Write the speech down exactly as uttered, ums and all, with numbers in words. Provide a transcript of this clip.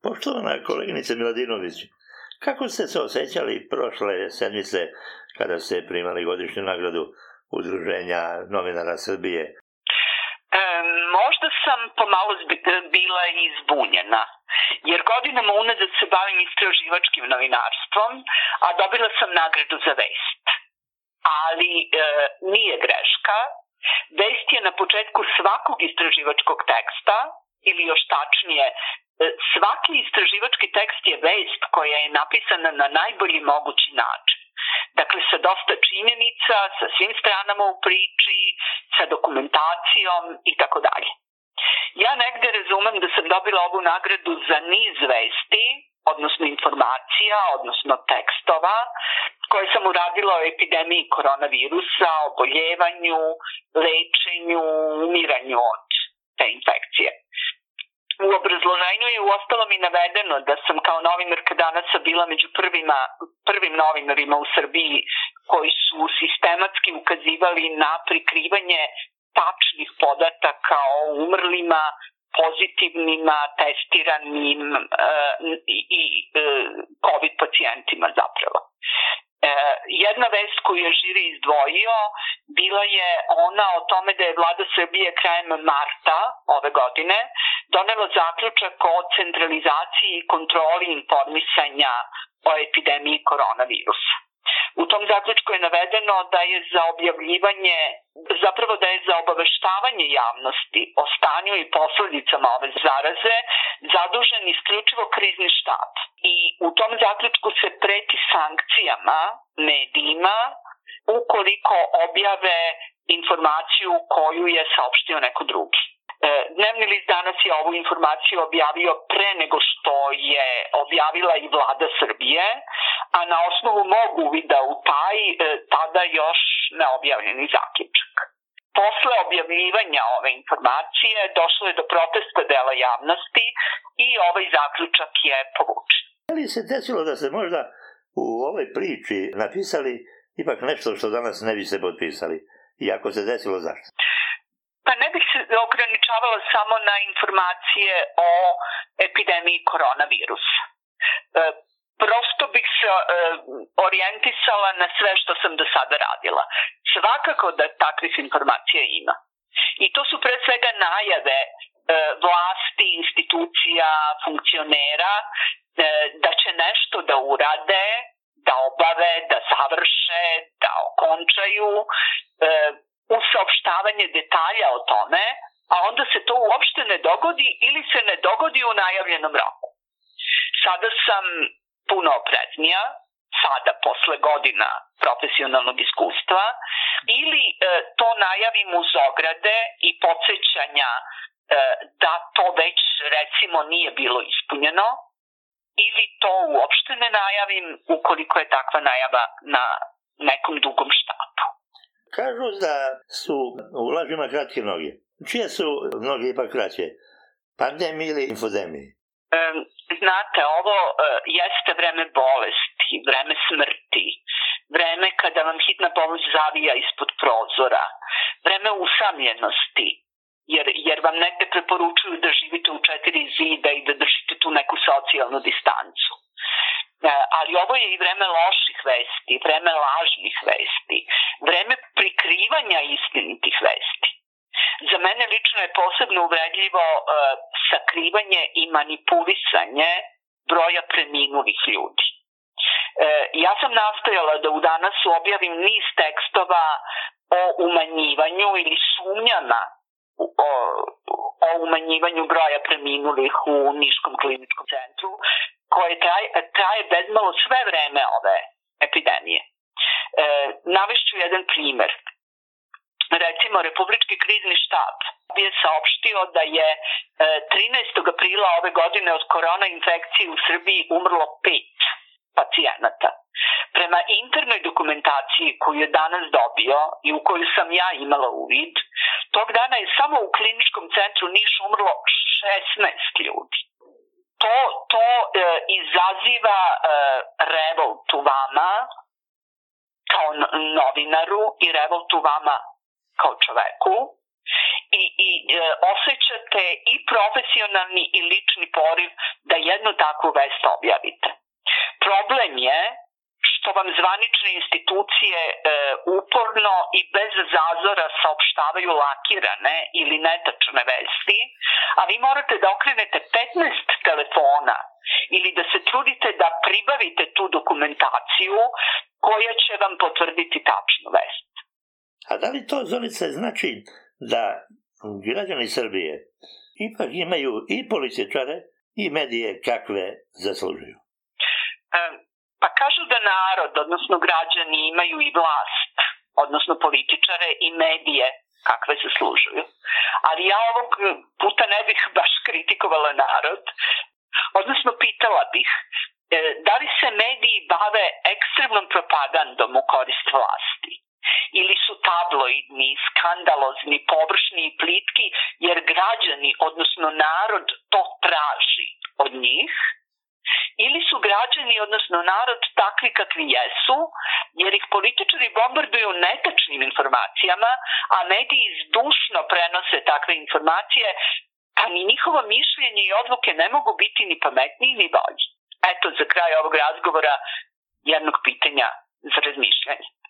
Poštovana koleginice Miladinović, kako ste se osjećali prošle sedmice kada ste primali godišnju nagradu Udruženja novinara Srbije? E, možda sam pomalo bila izbunjena, jer godinama unazad se bavim istraživačkim novinarstvom, a dobila sam nagradu za vest. Ali e, nije greška. Vest je na početku svakog istraživačkog teksta, ili još tačnije, svaki istraživački tekst je vest koja je napisana na najbolji mogući način. Dakle, sa dosta činjenica, sa svim stranama u priči, sa dokumentacijom i tako dalje. Ja negde razumem da sam dobila ovu nagradu za niz vesti, odnosno informacija, odnosno tekstova, koje sam uradila o epidemiji koronavirusa, oboljevanju, lečenju, umiranju od te infekcije. U obrazloženju je uostalom i navedeno da sam kao novinarka Danasa bila među prvima, prvim novinarima u Srbiji koji su sistematski ukazivali na prikrivanje tačnih podataka o umrlima, pozitivnima, testiranim e, i e, COVID pacijentima zapravo. E, jedna vest koju je žiri izdvojio bila je ona o tome da je vlada Srbije krajem marta ove godine donela zaključak o centralizaciji i kontroli informisanja o epidemiji koronavirusa. U tom zaključku je navedeno da je za objavljivanje, zapravo da je za obaveštavanje javnosti o stanju i posledicama ove zaraze zadužen isključivo krizni štab. I u tom zaključku se preti sankcijama medijima ukoliko objave informaciju koju je saopštio neko drugi. Dnevni list Danas je ovu informaciju objavio pre nego što je objavila i vlada Srbije, a na osnovu mog uvida u taj tada još neobjavljeni zaključak. Posle objavljivanja ove informacije došlo je do protesta dela javnosti i ovaj zaključak je povučen. Da li se desilo da ste možda u ovoj priči napisali ipak nešto što danas ne biste potpisali? I ako se desilo, zašto? Pa ne bih se ograničavala samo na informacije o epidemiji koronavirusa. E, prosto bih se e, orijentisala na sve što sam do sada radila. Svakako da takvih informacija ima. I to su pre svega najave e, vlasti, institucija, funkcionera e, da će nešto da urade, da obave, da završe, da okončaju, e, uz saopštavanje detalja o tome, a onda se to uopšte ne dogodi ili se ne dogodi u najavljenom roku. Sada sam puno opreznija, sada posle godina profesionalnog iskustva, ili e, to najavim uz ograde i podsjećanja e, da to već recimo nije bilo ispunjeno, ili to uopšte ne najavim ukoliko je takva najava na nekom dugom štapu. Kažu da su u lažima kratke noge. Čije su noge ipak kraće? Pandemije ili infodemije? E, znate, ovo e, jeste vreme bolesti, vreme smrti, vreme kada vam hitna pomoć zavija ispod prozora, vreme usamljenosti, jer, jer vam negde preporučuju da živite u četiri zida i da držite tu neku socijalnu distancu. Ali ovo je i vreme loših vesti, vreme lažnih vesti, vreme prikrivanja istinitih vesti. Za mene lično je posebno uvredljivo uh, sakrivanje i manipulisanje broja preminulih ljudi. Uh, ja sam nastojala da u Danasu objavim niz tekstova o umanjivanju ili sumnjama o, o umanjivanju broja preminulih u Niškom kliničkom centru, koje traje, traje bezmalo sve vreme ove epidemije. E, navešću jedan primer. Recimo, Republički krizni štab je saopštio da je e, trinaestog aprila ove godine od korona infekcije u Srbiji umrlo pet pacijenata. Prema internoj dokumentaciji koju je danas dobio i u koju sam ja imala uvid, tog dana je samo u kliničkom centru Niš umrlo šesnaest ljudi. To, to e, izaziva e, revolt u vama kao novinaru i revolt u vama kao čoveku i, i e, osjećate i profesionalni i lični poriv da jednu takvu vest objavite. Problem je što vam zvanične institucije e, uporno i bez zazora saopštavaju lakirane ili netačne vesti, a vi morate da okrenete petnaest telefona ili da se trudite da pribavite tu dokumentaciju koja će vam potvrditi tačnu vest. A da li to, Zorice, znači da građani Srbije ipak imaju i političare i medije kakve zaslužuju? E, Pa kažu da narod, odnosno građani, imaju i vlast, odnosno političare i medije kakve zaslužuju. Ali ja ovog puta ne bih baš kritikovala narod, odnosno pitala bih da li se mediji bave ekstremnom propagandom u korist vlasti? Ili su tabloidni, skandalozni, površni i plitki jer građani, odnosno narod, to traži od njih? Ili su građani, odnosno narod, takvi kakvi jesu, jer ih političari bombarduju netačnim informacijama, a mediji zdušno prenose takve informacije, a ni njihovo mišljenje i odluke ne mogu biti ni pametniji ni bolji. Eto, za kraj ovog razgovora jednog pitanja za razmišljanje.